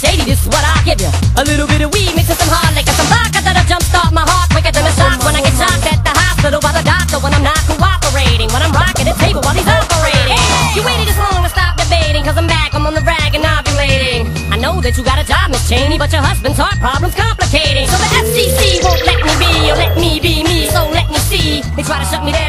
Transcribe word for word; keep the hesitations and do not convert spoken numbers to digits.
shady, this is what I give you. A little bit of weed mixed with some hard liquor, some vodka that'll jumpstart my heart quicker than a shock when I get shocked at the hospital by the doctor when I'm not cooperating, when I'm rocking the table while he's operating. You waited this long to stop debating, cause I'm back, I'm on the rag and ovulating. I know that you got a job, Miss Cheney, but your husband's heart problem's complicating. So the F C C won't let me be, or let me be me, so let me see. They try to shut me down